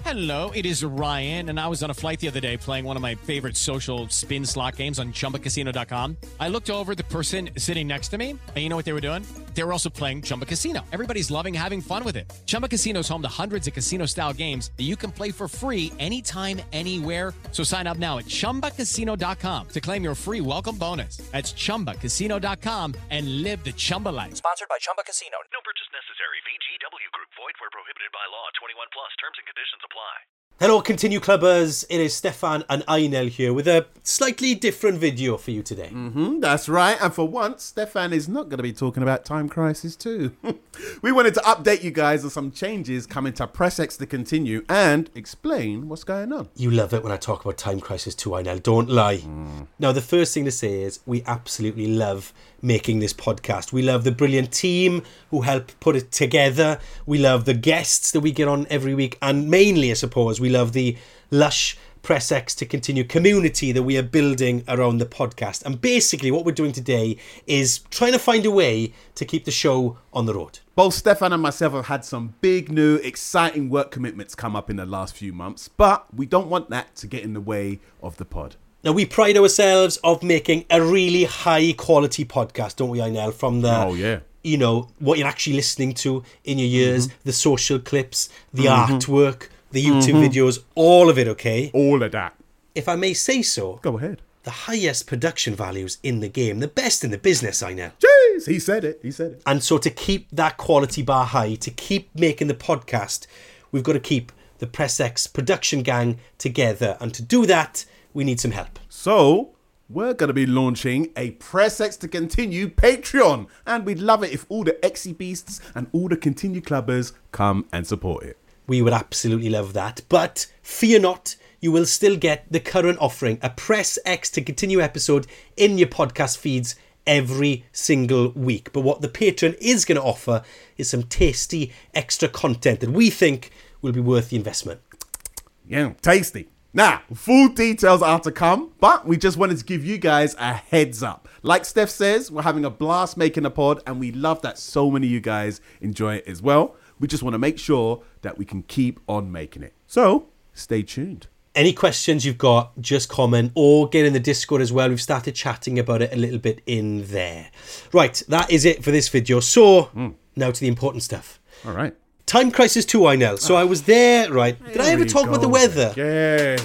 Hello, it is Ryan, and I was on a flight the other day playing one of my favorite social spin slot games on ChumbaCasino.com. I looked over at the person sitting next to me, and you know what they were doing? They were also playing Chumba Casino. Everybody's loving having fun with it. Chumba Casino is home to hundreds of casino-style games that you can play for free anytime, anywhere. So sign up now at ChumbaCasino.com to claim your free welcome bonus. That's ChumbaCasino.com and live the Chumba life. Sponsored by Chumba Casino. No purchase necessary. VGW Group. Void where prohibited by law. 21 plus. Terms and conditions apply. Hello, Continue Clubbers. It is Stefan and Einel here with a slightly different video for you today. That's right. And for once, Stefan is not going to be talking about Time Crisis 2. We wanted to update you guys on some changes coming to Press X to Continue and explain what's going on. You love it when I talk about Time Crisis 2, Einel. Don't lie. Now, the first thing to say is we absolutely love making this podcast. We love the brilliant team who help put it together. We love the guests that we get on every week. And mainly, I suppose, we love the lush Press X to Continue community that we are building around the podcast. And basically what we're doing today is trying to find a way to keep the show on the road. Both Stefan and myself have had some big, new, exciting work commitments come up in the last few months, but we don't want that to get in the way of the pod. Now, we pride ourselves of making a really high-quality podcast, don't we, Einel? From the, you know, what you're actually listening to in your ears, the social clips, the artwork, the YouTube videos, all of it, okay? All of that. If I may say so. Go ahead. The highest production values in the game, the best in the business, Einel. Jeez, he said it. And so to keep that quality bar high, to keep making the podcast, we've got to keep the Press X production gang together. And to do that, we need some help. So, we're going to be launching a Press X to Continue Patreon. And we'd love it if all the Exy Beasts and all the Continue Clubbers come and support it. We would absolutely love that. But fear not, you will still get the current offering, a Press X to Continue episode in your podcast feeds every single week. But what the Patreon is going to offer is some tasty extra content that we think will be worth the investment. Yeah, tasty. Now, full details are to come, but we just wanted to give you guys a heads up. Like Steph says, we're having a blast making a pod, and we love that so many of you guys enjoy it as well. We just want to make sure that we can keep on making it. So, stay tuned. Any questions you've got, just comment or get in the Discord as well. We've started chatting about it a little bit in there. Right, that is it for this video. So, now to the important stuff. All right. Time Crisis 2, Einel. So I was there, right? Did I ever talk about the weather? Yeah.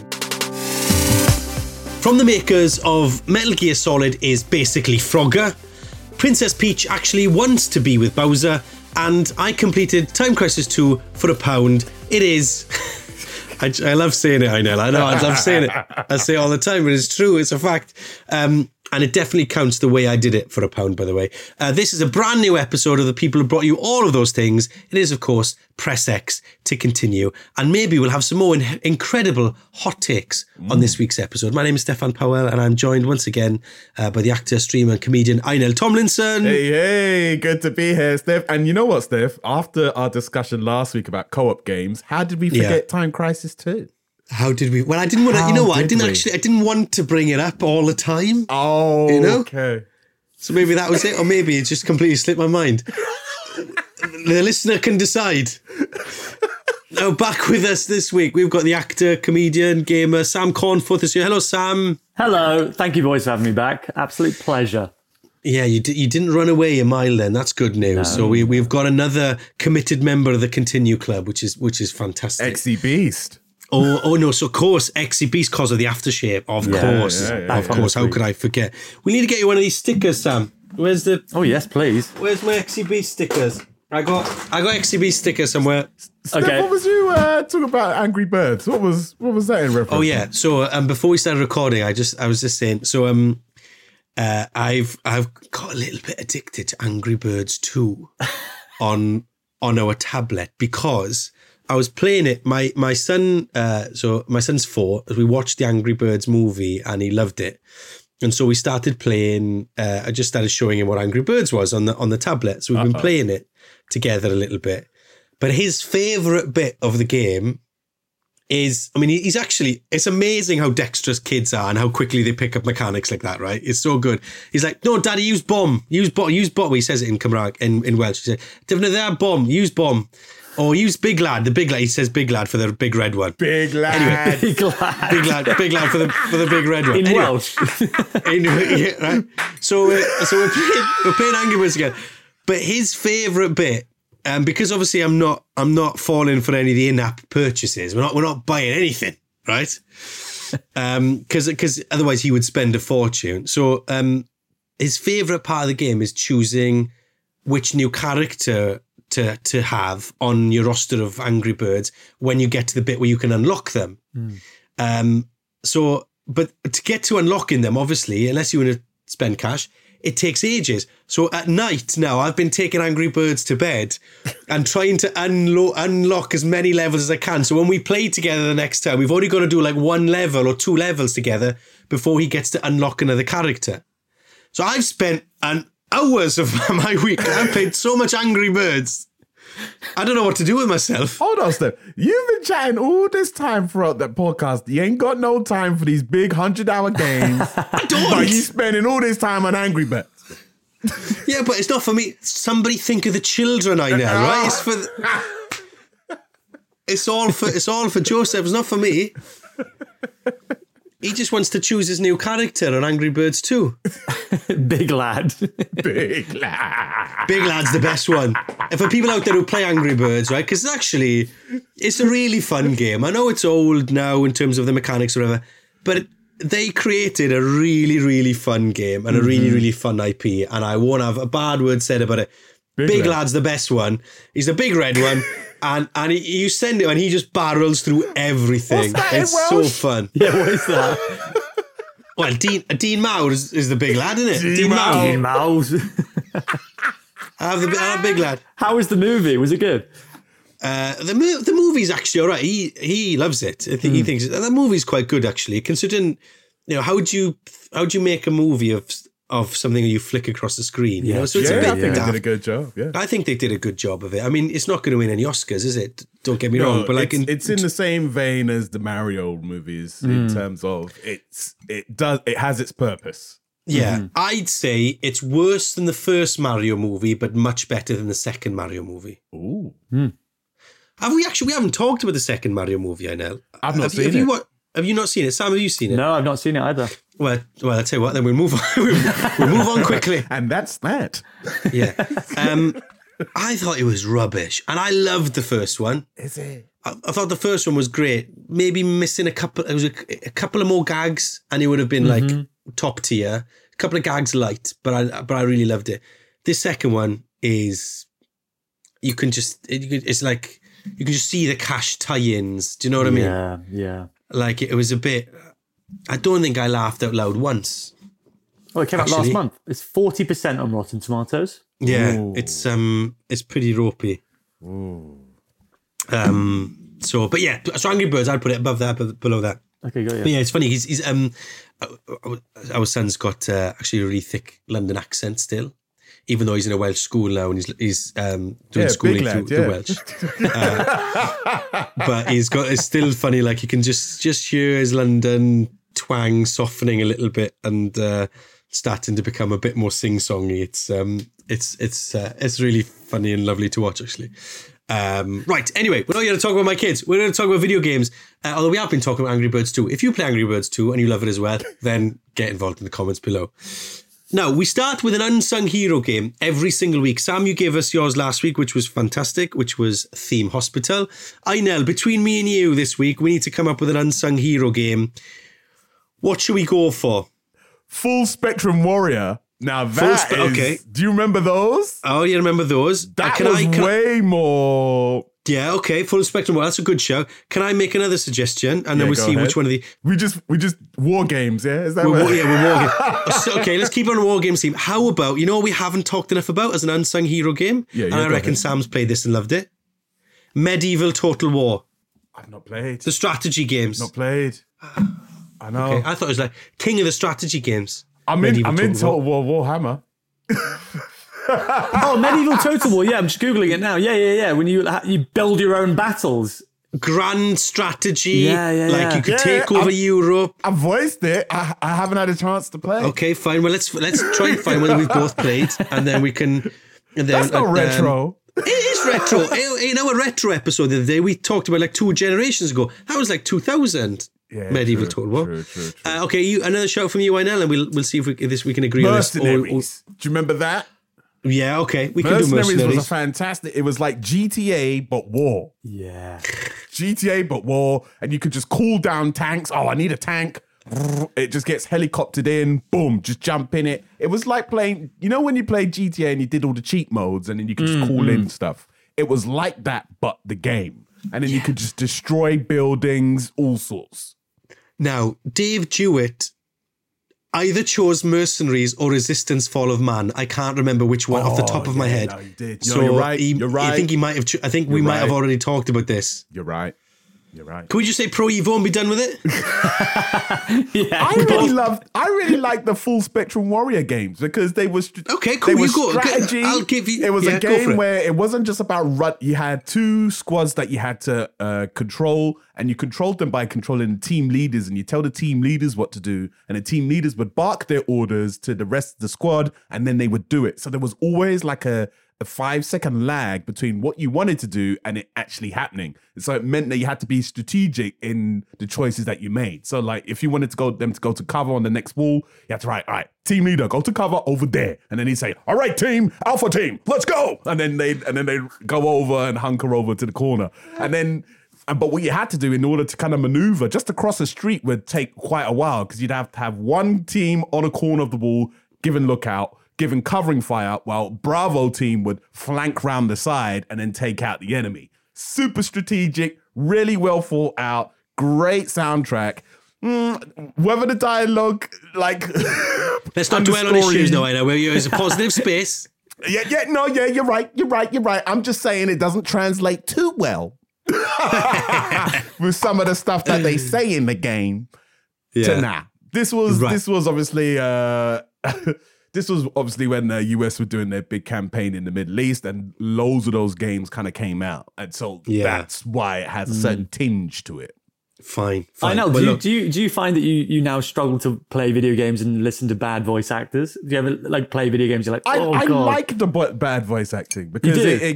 From the makers of Metal Gear Solid is basically Frogger. Princess Peach actually wants to be with Bowser. And I completed Time Crisis 2 for £1. It is... I love saying it, Einel. I know, I love saying it. I say it all the time, but it's true. It's a fact. And it definitely counts the way I did it for £1, by the way. This is a brand new episode of the people who brought you all of those things. It is, of course, Press X to Continue. And maybe we'll have some more incredible hot takes on this week's episode. My name is Stefan Powell, and I'm joined once again by the actor, streamer, and comedian Einel Tomlinson. Hey, good to be here, Steph. And you know what, Steph? After our discussion last week about co-op games, how did we forget Time Crisis 2? How did we? Well, I didn't want to. You know what? I didn't want to bring it up all the time. Oh, you know? Okay. So maybe that was it, or maybe it just completely slipped my mind. The listener can decide. Now, back with us this week, we've got the actor, comedian, gamer, Sam Cornforth is here. Hello, Sam. Hello. Thank you, boys, for having me back. Absolute pleasure. Yeah, you didn't run away a mile then. That's good news. No. So we've got another committed member of the Continue Club, which is fantastic. Exy Beast. Oh no! So of course, Exy Beast because of the aftershave. Of course. How could I forget? We need to get you one of these stickers, Sam. Where's the? Oh yes, please. Where's my Exy Beast stickers? I got Exy Beast stickers somewhere. Steph, okay. What was you talking about? Angry Birds. What was that in reference? Oh yeah. So before we started recording, I was just saying. So I've got a little bit addicted to Angry Birds 2 on our tablet because I was playing it. My son, so my son's 4. We watched the Angry Birds movie and he loved it, and so we started playing. I just started showing him what Angry Birds was on the tablet. So we've been playing it together a little bit. But his favourite bit of the game is, I mean, he's actually, it's amazing how dexterous kids are and how quickly they pick up mechanics like that, right? It's so good. He's like, no, Daddy, use bomb. Use bomb. He says it in Cymraeg, in Welsh. He said, defnyddio bomb, use bomb. Oh, use Big Lad. The Big Lad. He says Big Lad for the big red one. Big lad. Big lad. Big lad for the big red one. In Anyway. Welsh. Yeah, right. So we're playing Angry Birds again. But his favourite bit, because obviously I'm not falling for any of the in-app purchases. We're not buying anything, right? Because otherwise he would spend a fortune. So his favourite part of the game is choosing which new character to have on your roster of Angry Birds when you get to the bit where you can unlock them. But to get to unlocking them, obviously, unless you want to spend cash, it takes ages. So at night now, I've been taking Angry Birds to bed and trying to unlock as many levels as I can. So when we play together the next time, we've only got to do like 1 level or 2 levels together before he gets to unlock another character. So I've spent hours of my week. I've played so much Angry Birds. I don't know what to do with myself. Hold on, Steph. You've been chatting all this time throughout that podcast. You ain't got no time for these big 100-hour games. I don't. But you spending all this time on Angry Birds. Yeah, but it's not for me. Somebody think of the children I know, right? It's for. It's all for Joseph. It's not for me. He just wants to choose his new character on Angry Birds 2. Big lad. Big lad. Big Lad's the best one. And for people out there who play Angry Birds, right? Because it's a really fun game. I know it's old now in terms of the mechanics or whatever, but they created a really, really fun game and a really, really fun IP, and I won't have a bad word said about it. Big Lad's the best one. He's the big red one. And you send him and he just barrels through everything. It's so fun. Yeah, what is that? Well, Dean Mowes is the big lad, isn't it? Dean Mouse. I have the big lad. How was the movie? Was it good? The movie's actually all right. He loves it. I think he thinks the movie's quite good actually. Considering, how would you make a movie of something that you flick across the screen? You know, so it's a bit. I think they did a good job. Yeah, I think they did a good job of it. I mean, it's not going to win any Oscars, is it? Don't get me wrong, but like it's in the same vein as the Mario movies in terms of it has its purpose. Yeah, I'd say it's worse than the first Mario movie, but much better than the second Mario movie. Ooh. We haven't talked about the second Mario movie, I know. I've not seen it. Have you not seen it? Sam, have you seen it? No, I've not seen it either. Well, I'll tell you what, then we'll move on. we'll move on quickly. And that's that. Yeah. I thought it was rubbish. And I loved the first one. Is it? I thought the first one was great. Maybe missing a couple of more gags and it would have been like top tier. A couple of gags light, but I really loved it. This second one is, it's like, you can just see the cash tie-ins. Do you know what I mean? Yeah. Like it was a bit, I don't think I laughed out loud once. Oh, it came out last month. It's 40% on Rotten Tomatoes. Yeah, Ooh. it's pretty ropey. Ooh. So Angry Birds, I'd put it above that, below that. Okay, got it. But yeah, it's funny. He's our son's got actually a really thick London accent still, even though he's in a Welsh school now and he's doing schooling through the Welsh. But it's still funny. Like you can just hear his London twang softening a little bit and starting to become a bit more sing-songy. It's really funny and lovely to watch actually. Right, anyway, we're not going to talk about my kids. We're going to talk about video games, although we have been talking about Angry Birds 2. If you play Angry Birds 2 and you love it as well, then get involved in the comments below. Now, we start with an unsung hero game every single week. Sam, you gave us yours last week, which was fantastic, which was Theme Hospital. Nell, between me and you this week, we need to come up with an unsung hero game. What should we go for? Full Spectrum Warrior. Now that is, okay. Do you remember those? Oh, you remember those? That way more. Yeah, okay. Full Spectrum. Well, that's a good show. Can I make another suggestion? And then we'll see which one of the... We just war games, yeah? Is that we're war games. Okay, let's keep on a war games theme. How about, you know what we haven't talked enough about as an unsung hero game? Yeah, and I reckon Sam's played this and loved it. Medieval Total War. I've not played. The strategy games. Not played. I know. Okay, I thought it was like King of the Strategy Games. I'm in Total War Warhammer. Oh, Medieval Total War. Yeah, I'm just Googling it now. Yeah. When you build your own battles. Grand strategy. Yeah. Like you could take over Europe. I voiced it. I haven't had a chance to play. Okay, fine. Well, let's try and find whether we've both played, and then we can. And then, That's not retro. It is this retro, in our retro episode the other day, we talked about like 2 generations ago. That was like 2000 medieval Total War. True. Okay, another shout from you, Inel, and we'll see if we can agree on this. Mercenaries. Do you remember that? Yeah, okay, we can do Mercenaries Mercenaries. was a fantastic. It was like GTA but war. Yeah. GTA but war, and you could just cool down tanks. Oh, I need a tank. It just gets helicoptered in. Boom, just jump in it. It was like playing. You know when you played GTA and you did all the cheat modes, and then you could just call in stuff. It was like that, but the game, and then you could just destroy buildings, all sorts. Now, Dave Jewett either chose Mercenaries or Resistance Fall of Man. I can't remember which one off the top of my head. No, you did. So You're right. You're right. I think he might have. I think we might have already talked about this. You're right. You're right. Can we just say Pro Evo and be done with it? I really like the full Spectrum Warrior games because they were okay. Cool. They were You go. strategy. I'll give you. It was a go for game it. where it wasn't just about run. You had 2 squads that you had to control, and you controlled them by controlling the team leaders, and you tell the team leaders what to do, and the team leaders would bark their orders to the rest of the squad, and then they would do it. So there was always like a 5-second lag between what you wanted to do and it actually happening. So it meant that you had to be strategic in the choices that you made. So like if you wanted them to go to cover on the next wall, you had to write, all right, team leader, go to cover over there. And then he'd say, all right, team, alpha team, let's go. And then they'd go over and hunker over to the corner. But what you had to do in order to kind of maneuver just across the street would take quite a while because you'd have to have one team on a corner of the wall, giving lookout, giving covering fire, while Bravo team would flank round the side and then take out the enemy. Super strategic, really well thought out, great soundtrack. Whether the dialogue, like... Let's not dwell on issues now, I know. It's a positive space. You're right. I'm just saying it doesn't translate too well with some of the stuff that they say in the game to now. This was obviously... This was obviously when the US were doing their big campaign in the Middle East, and loads of those games kind of came out. And so that's why it has a certain tinge to it. Fine. I know. Do you find that you now struggle to play video games and listen to bad voice actors? Do you ever like play video games? You're like, I God. like the bad voice acting because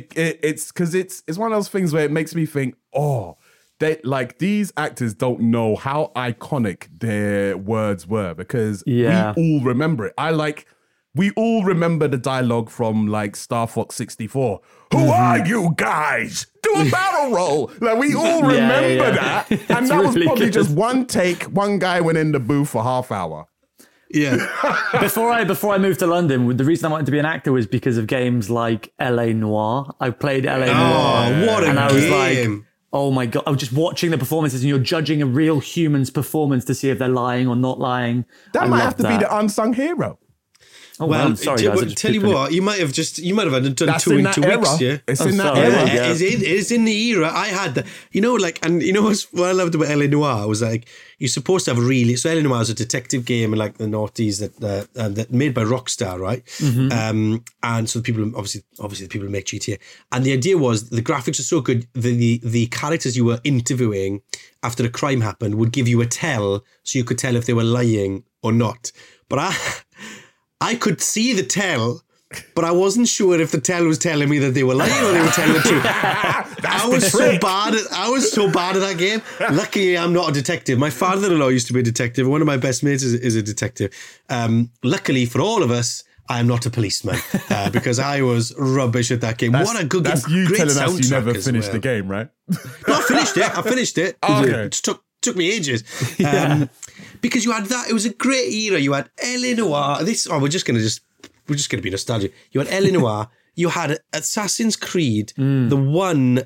it's one of those things where it makes me think, they like these actors don't know how iconic their words were because we all remember it. We all remember the dialogue from like Star Fox 64. Who are you guys? Do a barrel roll. Like we all remember that. And that was probably just one take. One guy went in the booth for half hour. Yeah. Before I moved to London, the reason I wanted to be an actor was because of games like LA Noire. I played LA Noire. Oh, what a game. I was like, oh my God, I was just watching the performances and you're judging a real human's performance to see if they're lying or not lying. That might have to be the unsung hero. Oh, well, I'm sorry, guys. Tell you what, you might have done That's 2 in in that 2 era. weeks, yeah? It's in that sorry, era. yeah. It is in the era. I had that. What I loved about LA Noire was like, you're supposed to have so LA Noire is a detective game in like the noughties that made by Rockstar, right? Mm-hmm. And so the people, obviously the people who make GTA. And the idea was the graphics are so good, the characters you were interviewing after a crime happened would give you a tell so you could tell if they were lying or not. But I could see the tell, but I wasn't sure if the tell was telling me that they were lying or they were telling the truth. I was so bad at that game. Luckily, I'm not a detective. My father-in-law used to be a detective. One of my best mates is a detective. Luckily for all of us, I am not a policeman because I was rubbish at that game. What a good game. That's you Great telling us you never soundtrack finished the game, right? No, I finished it. Okay. It just took me ages. Because you had that, it was a great era. You had LA Noire. We're just gonna be nostalgic. You had LA Noire. You had Assassin's Creed, the one,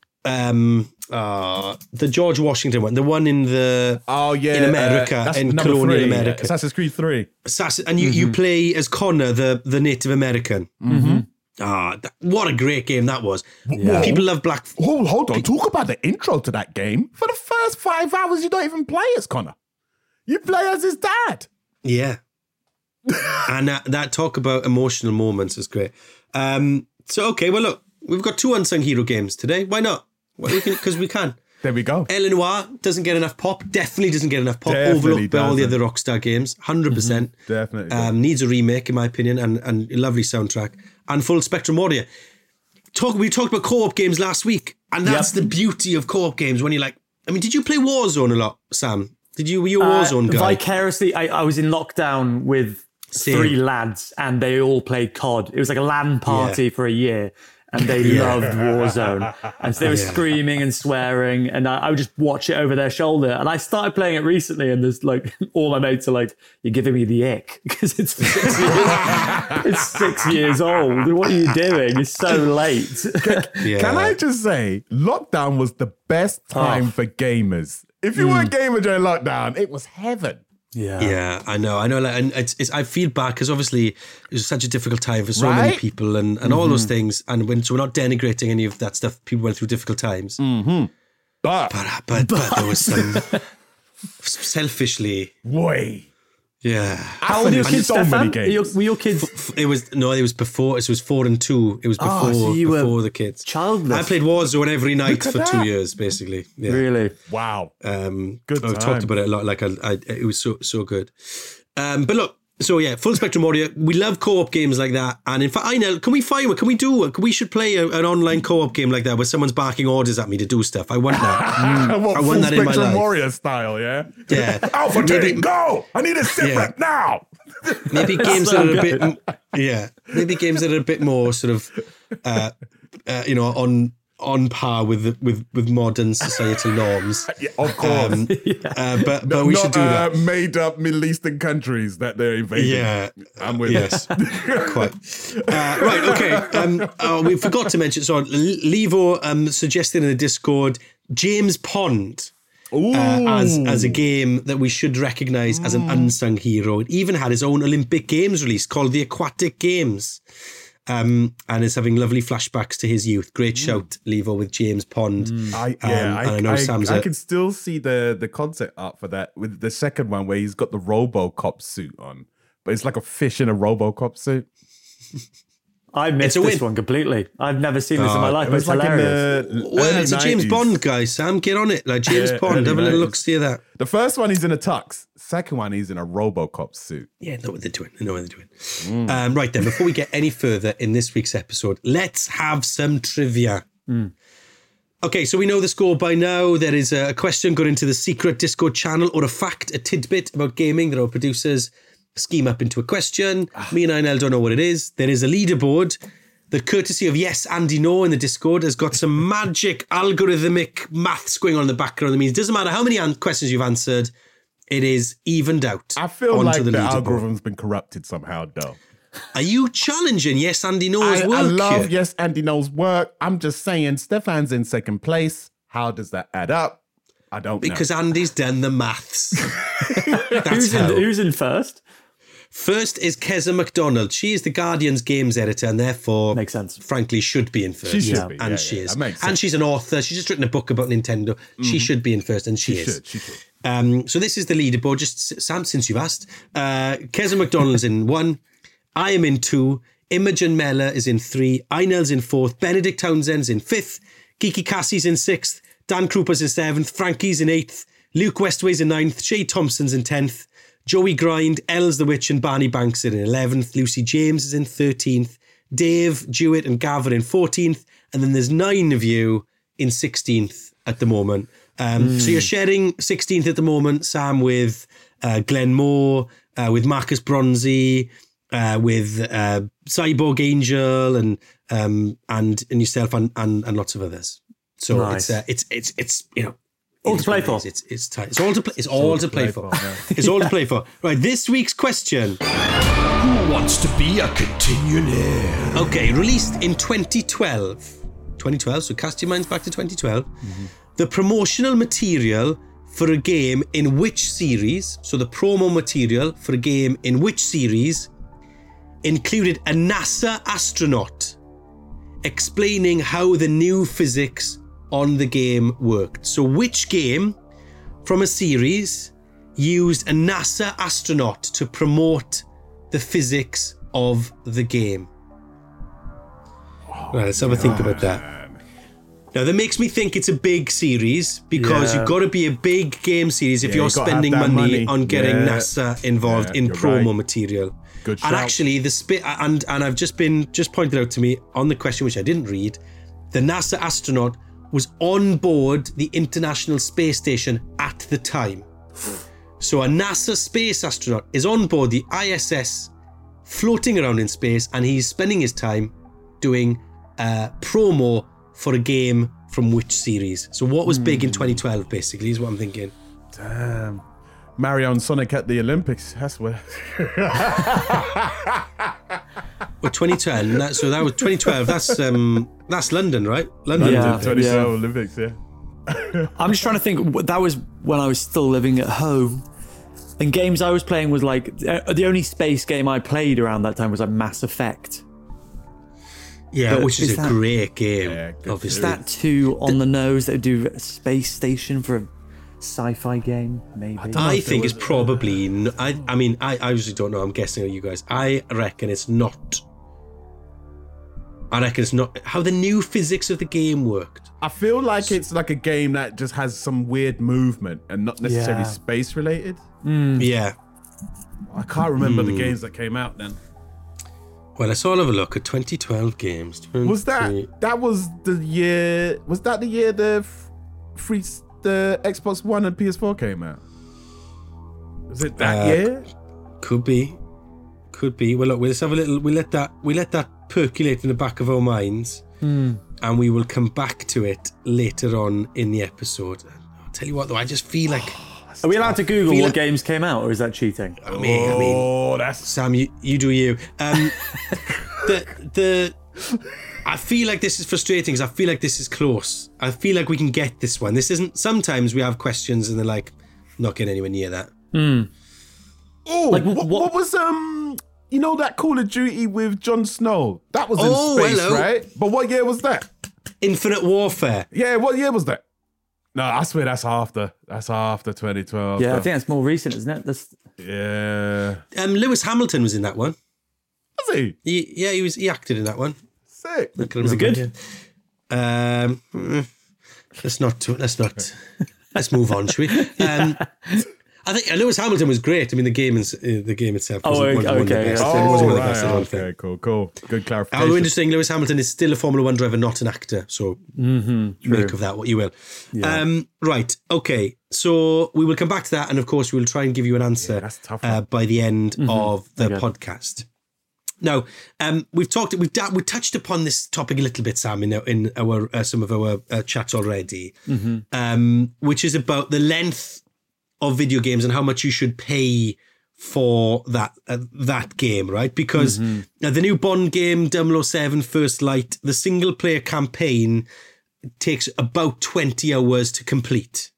the George Washington one, the one in in America, in colonial America. Assassin's Creed 3. And you play as Connor, the Native American. Mm-hmm. What a great game that was. Yeah. People love Black. Hold on. Talk about the intro to that game. For the first 5 hours, you don't even play as Connor. You play as his dad. Yeah. And that talk about emotional moments is great. Okay, well, look, we've got 2 unsung hero games today. Why not? Because we can. There we go. LA Noire doesn't get enough pop. Definitely doesn't get enough pop. Definitely Overlooked by all the other Rockstar games. 100%. Definitely. Needs a remake, in my opinion, and a lovely soundtrack. And Full Spectrum Warrior. we talked about co-op games last week, and that's the beauty of co-op games. When you're like, I mean, did you play Warzone a lot, Sam? Were you a Warzone guy? Vicariously, I was in lockdown with 3 lads, and they all played COD. It was like a LAN party for a year. And they loved Warzone. And so they were screaming and swearing. And I would just watch it over their shoulder. And I started playing it recently. And there's like, all my mates are like, you're giving me the ick. Because it's 6 years, it's 6 years old. What are you doing? It's so late. Can I just say, lockdown was the best time for gamers. If you were a gamer during lockdown, it was heaven. Yeah, I know. Like, and it's I feel bad because obviously it was such a difficult time for so many people and all those things. And so we're not denigrating any of that stuff. People went through difficult times. But there was some selfishly. Boy. Yeah. How old are your kids, so many Stefan? games. Were your kids? It was before. It was 4 and 2. It was before so you were before the kids. childless. I played Warzone every night at for that. 2 years, basically. Yeah. Really? Wow. Good. I've times. talked about it a lot. Like it was so good. But look. So yeah, Full Spectrum Audio. We love co-op games like that. And in fact, can we find one? Can we do one? We should play an online co-op game like that where someone's barking orders at me to do stuff. I want that. What, I Full want that in my Spectrum life. Warrior style, yeah? Yeah. Alpha team, go! I need a sit rep now! Maybe games that are a bit, maybe games that are a bit more sort of, on par with modern societal norms. Yeah, of course. But we should do that. Made up Middle Eastern countries that they're invading. Yeah, I'm with yes, quite. Right, okay. We forgot to mention. So Levo suggested in the Discord James Pond. As a game that we should recognise as an unsung hero. It even had his own Olympic Games release called the Aquatic Games. And is having lovely flashbacks to his youth. Great shout, Levo, with James Pond. I can still see the concept art for that with the second one where he's got the RoboCop suit on, but it's like a fish in a RoboCop suit. I missed this one completely. I've never seen this in my life. It was It's like hilarious. in the Well, early it's a James 90s. Bond guy, Sam. Get on it. Like James Bond. Have a little look, see that. The first one he's in a tux. Second one he's in a RoboCop suit. Yeah, know what they're doing. Right then, before we get any further in this week's episode, let's have some trivia. Okay, so we know the score by now. There is a question going into the secret Discord channel or a fact, a tidbit about gaming that our producers scheme up into a question. Me and Einel don't know what it is. There is a leaderboard that, courtesy of Yes Andy No in the Discord, has got some magic algorithmic maths going on in the background. That means it doesn't matter how many questions you've answered, it is evened out. I feel onto like the leaderboard. algorithm's been corrupted somehow, though. Are you challenging Yes Andy No's work? I love here? Yes Andy knows work. I'm just saying Stefan's in second place. How does that add up? I don't know. Because Andy's done the maths. That's how. Who's in first? First is Keza McDonald. She is the Guardian's games editor and therefore, Makes sense. frankly, should be in first. She should be. And she is. That makes And sense. she's an author. She's just written a book about Nintendo. She should be in first, and she is. She should. So this is the leaderboard. Just, Sam, since you've asked. Keza McDonald's in 1. I am in 2. Imogen Mella is in 3. Einel's in 4th. Benedict Townsend's in 5th. Geeky Cassie's in 6th. Dan Krupa's in 7th. Frankie's in 8th. Luke Westway's in 9th. Shay Thompson's in 10th. Joey Grind, Els the Witch and Barney Banks are in 11th. Lucy James is in 13th. Dave, Jewett and Gav are in 14th. And then there's 9 of you in 16th at the moment. So you're sharing 16th at the moment, Sam, with Glenn Moore, with Marcus Bronzy, with Cyborg Angel and yourself and lots of others. So Nice. it's you know, All to play for. It's tight. It's all to play. It's all to play for. It's all to play for. Right. This week's question. Who wants to be a continuing? Okay. Released in 2012. 2012. So cast your minds back to 2012. The promotional material for a game in which series? So the promo material for a game in which series included a NASA astronaut explaining how the new physics on the game worked. So which game from a series used a NASA astronaut to promote the physics of the game? Right, let's have a think about that. Now, that makes me think it's a big series because you've got to be a big game series if you're spending money on getting NASA involved in promo material. Good and shout. actually, and I've just pointed out to me on the question, which I didn't read, the NASA astronaut was on board the International Space Station at the time. So a NASA space astronaut is on board the ISS, floating around in space, and he's spending his time doing promo for a game from which series? So what was big in 2012, basically, is what I'm thinking. Damn. Mario and Sonic at the Olympics. That's where. Well, 2012. So that was 2012. That's London, right? London. Yeah. 2012 Olympics, yeah. I'm just trying to think. That was when I was still living at home. And games I was playing was like... The only space game I played around that time was like Mass Effect. Yeah, which is a great game, obviously. Is that too on the nose that do a space station for a sci-fi game? Maybe. I think it's probably... I mean, I obviously don't know. I'm guessing you guys. I reckon it's not... how the new physics of the game worked. I feel like it's like a game that just has some weird movement and not necessarily space related. Yeah. I can't remember the games that came out then. Well, let's all have a look at 2012 games. Was that the year the Xbox One and PS4 came out? Was it that year? Could be. Well, look, let's have a little. We let that percolate in the back of our minds, and we will come back to it later on in the episode. I'll tell you what, though, I just feel like. Are we allowed to Google what games came out, or is that cheating? I mean, that's Sam. You do you. I feel like this is frustrating because I feel like this is close. I feel like we can get this one. This isn't. Sometimes we have questions and they're like, not getting anywhere near that. Oh, like, what was you know that Call of Duty with Jon Snow? That was in space, right? But what year was that? Infinite Warfare. Yeah, what year was that? No, I swear that's after 2012. Yeah, I think that's more recent, isn't it? Yeah. Lewis Hamilton was in that one. Was he? He acted in that one. Sick. Was it good? Let's move on, shall we? I think Lewis Hamilton was great. I mean, the game itself was one of the best. Okay, cool. Good clarification. Although interesting, Lewis Hamilton is still a Formula One driver, not an actor. So make of that what you will. Yeah. Right. Okay. So we will come back to that, and of course, we will try and give you an answer by the end of the podcast. Now, we touched upon this topic a little bit, Sam, in our some of our chats already, which is about the length of video games and how much you should pay for that game, right? Because the new Bond game, 007 First Light, the single player campaign takes about 20 hours to complete.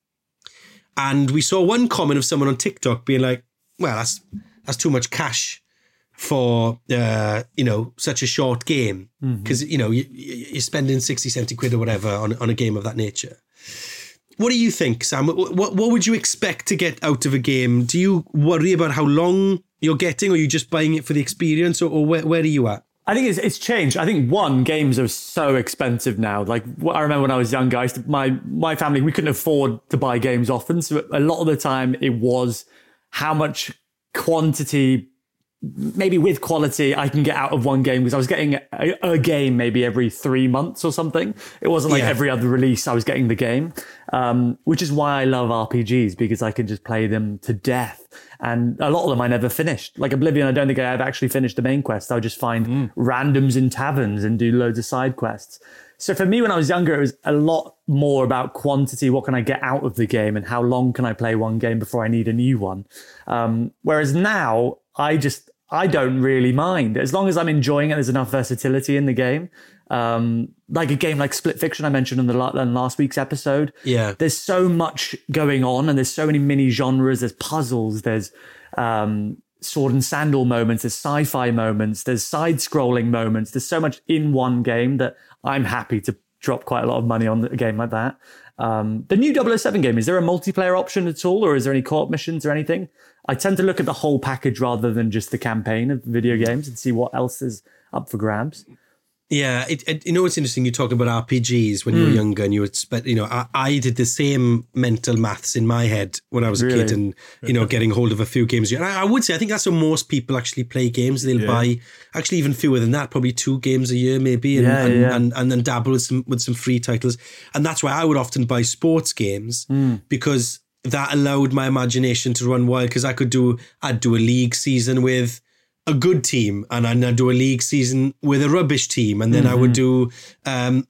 And we saw one comment of someone on TikTok being like, well, that's too much cash for such a short game, because you're spending 60, 70 quid or whatever on a game of that nature. What do you think, Sam? What would you expect to get out of a game? Do you worry about how long you're getting, or are you just buying it for the experience, or where are you at? I think it's changed. I think games are so expensive now. Like I remember when I was younger, my family, we couldn't afford to buy games often. So a lot of the time it was how much quantity, maybe with quality, I can get out of one game, because I was getting a game maybe every 3 months or something. It wasn't like every other release I was getting the game, which is why I love RPGs, because I can just play them to death. And a lot of them I never finished. Like Oblivion, I don't think I've actually finished the main quest. I would just find randoms in taverns and do loads of side quests. So for me, when I was younger, it was a lot more about quantity. What can I get out of the game, and how long can I play one game before I need a new one? Whereas now, I don't really mind. As long as I'm enjoying it, there's enough versatility in the game. Like a game like Split Fiction I mentioned in last week's episode. Yeah. There's so much going on, and there's so many mini genres. There's puzzles, there's sword and sandal moments, there's sci-fi moments, there's side-scrolling moments. There's so much in one game that I'm happy to drop quite a lot of money on a game like that. The new 007 game, is there a multiplayer option at all, or is there any co-op missions or anything? I tend to look at the whole package rather than just the campaign of video games and see what else is up for grabs. Yeah, you know, it's interesting. You talk about RPGs when you were younger, and you would spend. You know, I did the same mental maths in my head when I was a kid, and you know, getting hold of a few games. And I would say I think that's how most people actually play games. They'll buy actually even fewer than that, probably 2 games a year, maybe, and then dabble with some free titles. And that's why I would often buy sports games because that allowed my imagination to run wild. Because I'd do a league season with a good team, and I'd do a league season with a rubbish team, and then I would do, I've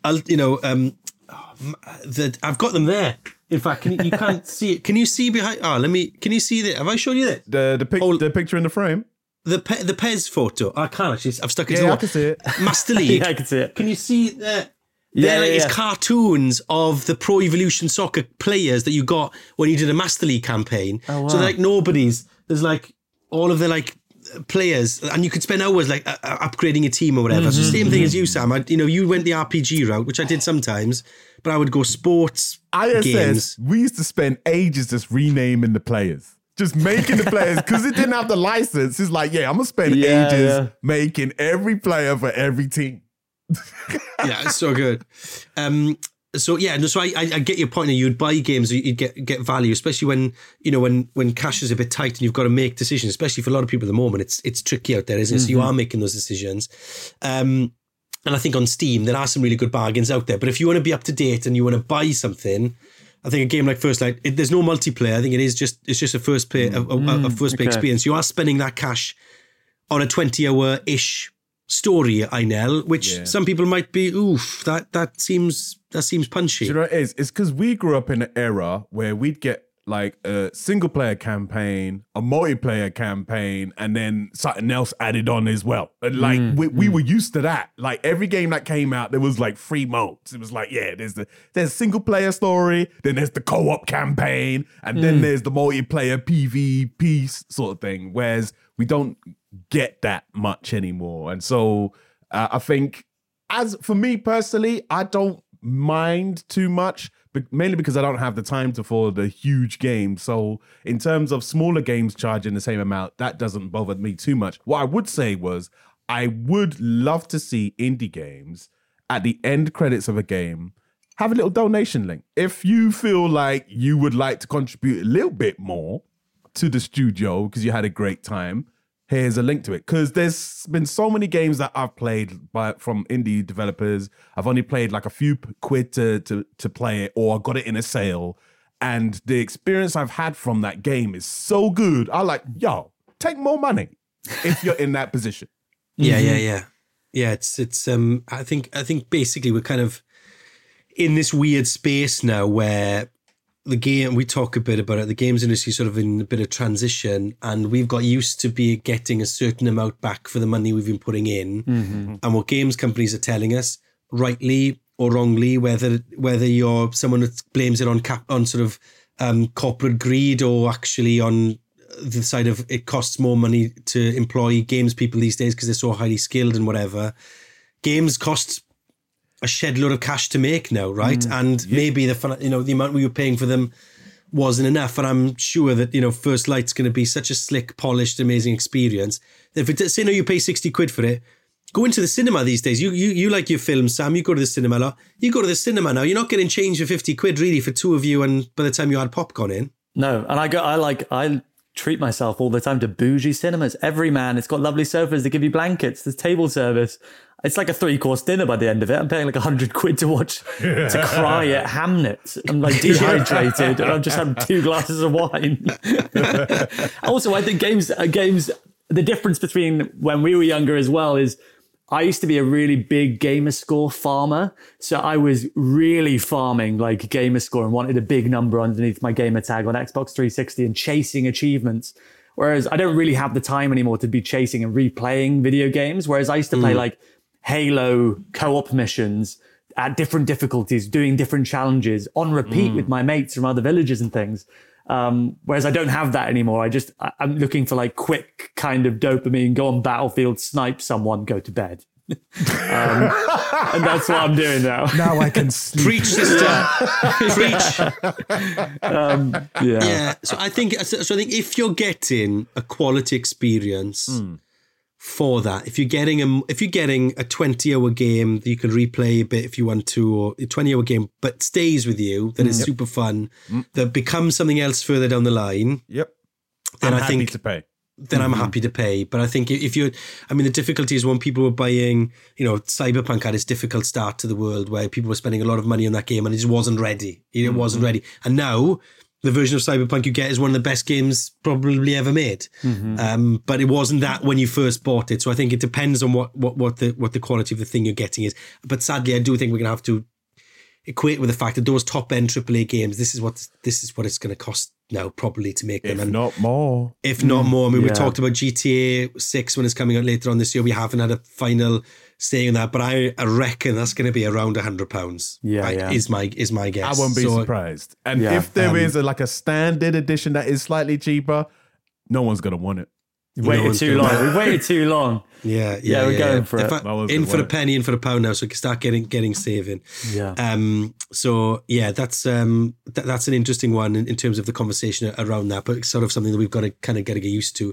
got them there. In fact, you can't see it. Can you see behind? Can you see that? Have I shown you that? The picture in the frame? The Pez photo. I can't actually. I've stuck it to the wall. I can see it. Master League. I can see it. Can you see that? It's cartoons of the Pro Evolution Soccer players that you got when you did a Master League campaign. Oh, wow. So they're like nobody's. There's like all of the like players, and you could spend hours like upgrading a team or whatever. So same thing as you, Sam. You went the RPG route, which I did sometimes, but I would go sports games. We used to spend ages just renaming the players, just making the players, because it didn't have the license. It's like, I'm gonna spend ages making every player for every team. Yeah, it's so good. So I get your point. You'd buy games, you'd get value, especially when cash is a bit tight and you've got to make decisions. Especially for a lot of people at the moment, it's tricky out there, isn't it? So you are making those decisions. And I think on Steam there are some really good bargains out there. But if you want to be up to date and you want to buy something, I think a game like First Light, there's no multiplayer. I think it's just a first play experience. You are spending that cash on a 20-hour-ish story, Einel, which some people might be, that seems punchy. Do you know what it is? It's because we grew up in an era where we'd get like a single player campaign, a multiplayer campaign, and then something else added on as well. And like we were used to that. Like every game that came out, there was like 3 modes. It was like, there's single player story, then there's the co-op campaign, and then there's the multiplayer PvP sort of thing. Whereas we don't get that much anymore. And so I think, as for me personally, I don't mind too much, but mainly because I don't have the time to follow the huge games. So in terms of smaller games charging the same amount, that doesn't bother me too much. What I would say was, I would love to see indie games at the end credits of a game have a little donation link. If you feel like you would like to contribute a little bit more to the studio because you had a great time, here's a link to it. Because there's been so many games that I've played from indie developers. I've only played like a few quid to play it, or I got it in a sale. And the experience I've had from that game is so good. I'm like, take more money if you're in that position. Yeah. It's I think basically we're kind of in this weird space now where the game, we talk a bit about it, the games industry sort of in a bit of transition, and we've got used to getting a certain amount back for the money we've been putting in. And what games companies are telling us, rightly or wrongly, whether you're someone that blames it on sort of corporate greed, or actually on the side of it costs more money to employ games people these days because they're so highly skilled and whatever. Games cost a shed load of cash to make now, right? And maybe the amount we were paying for them wasn't enough. And I'm sure that, First Light's going to be such a slick, polished, amazing experience. If say you pay 60 quid for it, go into the cinema these days. You like your films, Sam. You go to the cinema a lot. You go to the cinema now. You're not getting change for 50 quid really for 2 of you, and by the time you add popcorn in. No, and I treat myself all the time to bougie cinemas. Everyman, it's got lovely sofas. They give you blankets. There's table service. It's like a 3-course dinner by the end of it. I'm paying like 100 quid to cry at Hamnet. I'm like dehydrated and I've just had 2 glasses of wine. Also, I think games, the difference between when we were younger as well is I used to be a really big gamer score farmer. So I was really farming like gamer score and wanted a big number underneath my gamer tag on Xbox 360 and chasing achievements. Whereas I don't really have the time anymore to be chasing and replaying video games. Whereas I used to play like Halo co-op missions at different difficulties, doing different challenges on repeat with my mates from other villages and things. Whereas I don't have that anymore. I'm looking for like quick kind of dopamine, go on Battlefield, snipe someone, go to bed. And that's what I'm doing now. Now I can sleep. Preach, sister. Preach. Yeah. So I think if you're getting a quality experience for that. If you're getting a 20-hour game that you can replay a bit if you want to, or a 20-hour game but stays with you, that is super fun, that becomes something else further down the line. Yep. Then I'm I think happy to pay. Then I'm happy to pay. But I think if you're, I mean, the difficulty is when people were buying, Cyberpunk had its difficult start to the world where people were spending a lot of money on that game and it just wasn't ready. It wasn't ready. And now the version of Cyberpunk you get is one of the best games probably ever made. But it wasn't that when you first bought it. So I think it depends on what the quality of the thing you're getting is. But sadly, I do think we're going to have to equate with the fact that those top end AAA games, this is what it's going to cost now probably to make them. If not more. If not more. I mean, we talked about GTA 6 when it's coming out later on this year. We haven't had a final say on that, but I reckon that's going to be around £100. Is my guess. I won't be surprised. And if there is a standard edition that is slightly cheaper, no one's going to want it. We've waited too long. Yeah, we're going for it. In for a penny, in for a pound now, so we can start getting saving. Yeah. So yeah, that's an interesting one in terms of the conversation around that, but it's sort of something that we've got to kind of get used to.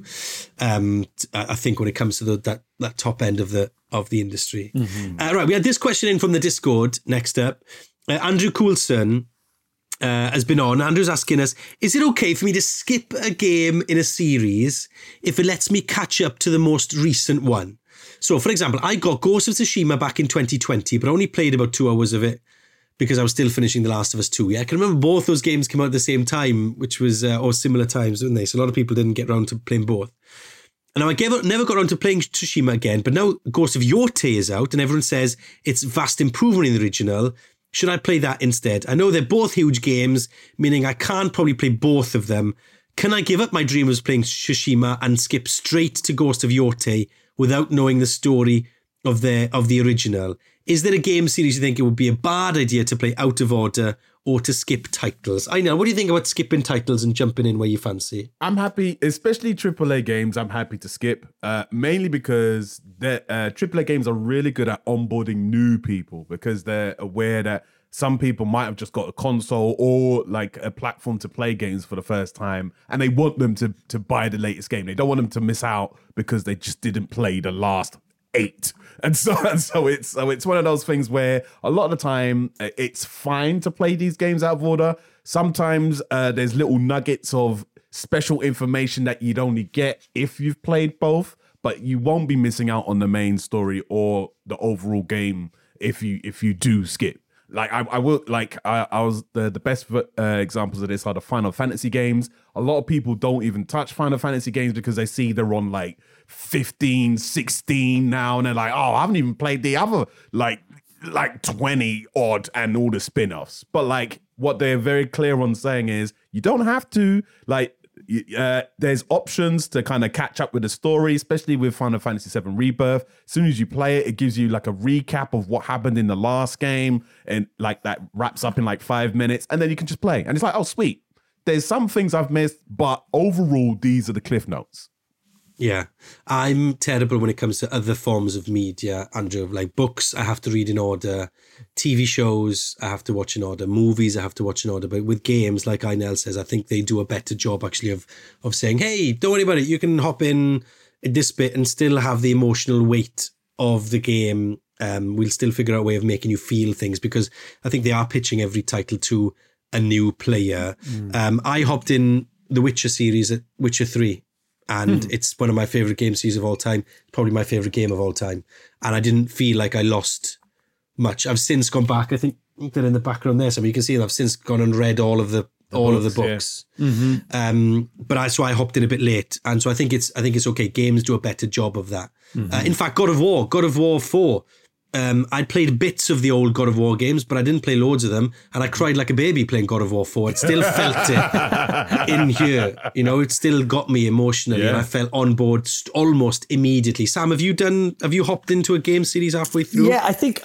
I think when it comes to that top end of the industry. Right, we had this question in from the Discord. Next up, Andrew Coulson has been on. Andrew's asking us, is it okay for me to skip a game in a series if it lets me catch up to the most recent one? So, for example, I got Ghost of Tsushima back in 2020, but I only played about 2 hours of it because I was still finishing The Last of Us 2. Yeah, I can remember both those games came out at the same time, which was, or similar times, didn't they? So a lot of people didn't get around to playing both. And now I never got around to playing Tsushima again, but now Ghost of Yorte is out and everyone says it's vast improvement in the original. Should I play that instead? I know they're both huge games, meaning I can't probably play both of them. Can I give up my dream of playing Tsushima and skip straight to Ghost of Yorte without knowing the story of the original? Is there a game series you think it would be a bad idea to play out of order or to skip titles? I know. What do you think about skipping titles and jumping in where you fancy? I'm happy, especially AAA games, I'm happy to skip, mainly because AAA games are really good at onboarding new people because they're aware that some people might have just got a console or like a platform to play games for the first time, and they want them to buy the latest game. They don't want them to miss out because they just didn't play the last 8. And so it's one of those things where a lot of the time it's fine to play these games out of order. Sometimes there's little nuggets of special information that you'd only get if you've played both, but you won't be missing out on the main story or the overall game if you do skip. Like I will, like I was the best examples of this are the Final Fantasy games. A lot of people don't even touch Final Fantasy games because they see they're on like 15, 16 now, and they're like, oh, I haven't even played the other like 20 odd and all the spin-offs. But like what they're very clear on saying is you don't have to there's options to kind of catch up with the story, especially with Final Fantasy VII Rebirth. As soon as you play it, it gives you like a recap of what happened in the last game, and like that wraps up in like 5 minutes, and then you can just play. And it's like, oh, sweet. There's some things I've missed, but overall, these are the cliff notes. Yeah, I'm terrible when it comes to other forms of media, Andrew. Like books, I have to read in order. TV shows, I have to watch in order. Movies, I have to watch in order. But with games, like Inel says, I think they do a better job actually of saying, hey, don't worry about it. You can hop in this bit and still have the emotional weight of the game. We'll still figure out a way of making you feel things because I think they are pitching every title to a new player. I hopped in the Witcher series at Witcher 3. And it's one of my favourite game series of all time. Probably my favourite game of all time. And I didn't feel like I lost much. I've since gone back. I think they're in the background there. So you can see I've since gone and read all of the books. Yeah. But I hopped in a bit late. And so I think it's okay. Games do a better job of that. In fact, God of War 4. I'd played bits of the old God of War games, but I didn't play loads of them. And I cried like a baby playing God of War 4. It still felt it in here. It still got me emotionally. Yeah. And I felt on board almost immediately. Sam, have you hopped into a game series halfway through? Yeah, I think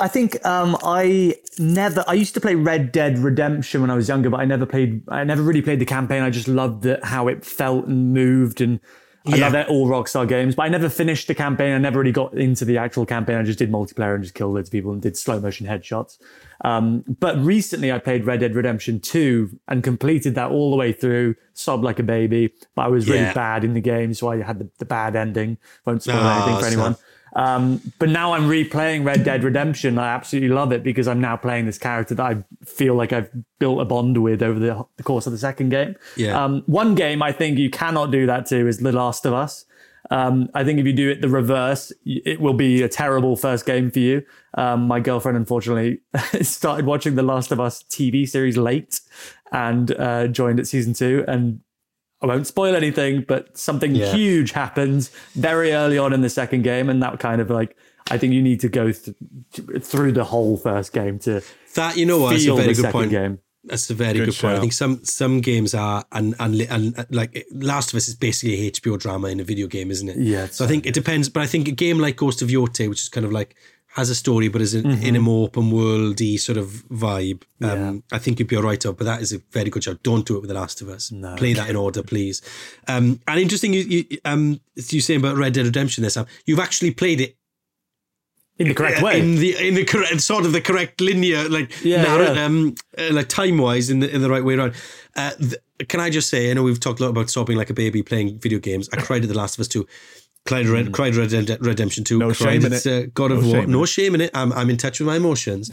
I used to play Red Dead Redemption when I was younger, but I never really played the campaign. I just loved how it felt and moved. And I love it, all Rockstar games, but I never finished the campaign. I never really got into the actual campaign. I just did multiplayer and just killed loads of people and did slow motion headshots. But recently I played Red Dead Redemption 2 and completed that all the way through, sobbed like a baby, but I was really bad in the game, so I had the bad ending. Won't spoil anything for anyone. But now I'm replaying Red Dead Redemption. I absolutely love it because I'm now playing this character that I feel like I've built a bond with over the course of the second game. One game I think you cannot do that to is The Last of Us. I think if you do it the reverse, it will be a terrible first game for you. My girlfriend, unfortunately, started watching The Last of Us TV series late and joined at season 2. And I won't spoil anything, but something huge happens very early on in the second game. And that kind of like, I think you need to go through the whole first game to that, you know what, that's a very good point. Game. That's a very good point. I think some games are, and like Last of Us is basically a HBO drama in a video game, isn't it? Yeah. So I think it depends, but I think a game like Ghost of Yotei, which is kind of like, has a story, but is in a more open worldy sort of vibe. I think you'd be all right up, but that is a very good job. Don't do it with The Last of Us. No. Play that in order, please. And interesting, you saying about Red Dead Redemption this time, you've actually played it in the correct way, in the correct sort of the correct linear, like like time wise, in the right way around. Can I just say, I know we've talked a lot about sobbing like a baby playing video games. I cried at The Last of Us 2. Cried Red Redemption 2. No shame in it. God of War. No shame in it. I'm in touch with my emotions.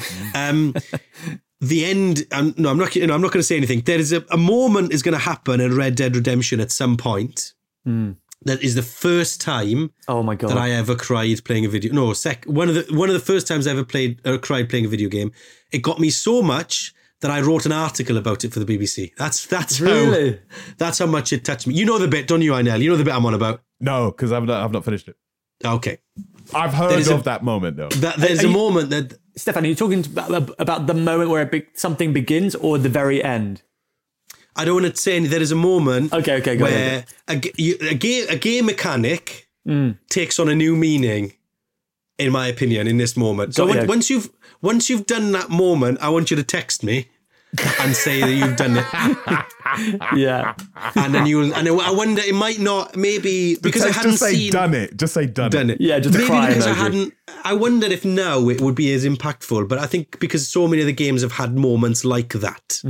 The end. I'm not going to say anything. There is a moment is going to happen in Red Dead Redemption at some point. That is the first time. Oh my God. That I ever cried playing a video. No, one of the first times I ever cried playing a video game. It got me so much that I wrote an article about it for the BBC. That's really? That's how much it touched me. You know the bit, don't you, Inel? You know the bit I'm on about. No, because I've not finished it. Okay. I've heard of that moment, though. There's a moment that... Stefan, are you talking about the moment where something begins or the very end? I don't want to say anything. There is a moment where a game mechanic takes on a new meaning, in my opinion, in this moment. So once you've done that moment, I want you to text me and say that you've done it. Yeah. And then I wonder, it might not, maybe, because I hadn't seen... done it. Just say done it. Yeah, just maybe cry because emoji. I wondered if now it would be as impactful, but I think because so many of the games have had moments like that.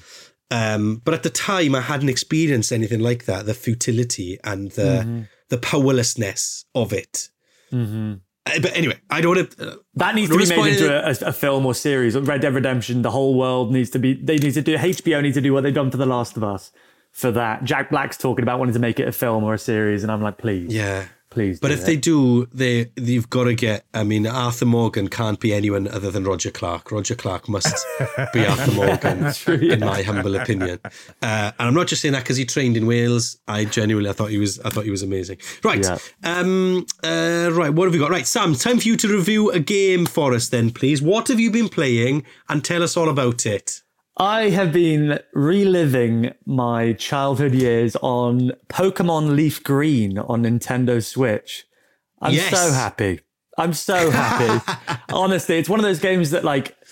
But at the time, I hadn't experienced anything like that, the futility and the powerlessness of it. But anyway, I don't want to... that needs to be made into a film or series. Red Dead Redemption, the whole world needs to be... HBO need to do what they've done for The Last of Us for that. Jack Black's talking about wanting to make it a film or a series, and I'm like, please. Yeah. Please. But if they do, you've got to get... I mean, Arthur Morgan can't be anyone other than Roger Clark. Roger Clark must be Arthur Morgan, in my humble opinion. And I'm not just saying that because he trained in Wales. I thought he was amazing. Right. Yeah. Right. What have we got? Right, Sam, time for you to review a game for us then, please. What have you been playing? And tell us all about it. I have been reliving my childhood years on Pokemon Leaf Green on Nintendo Switch. I'm so happy. I'm so happy. Honestly, it's one of those games that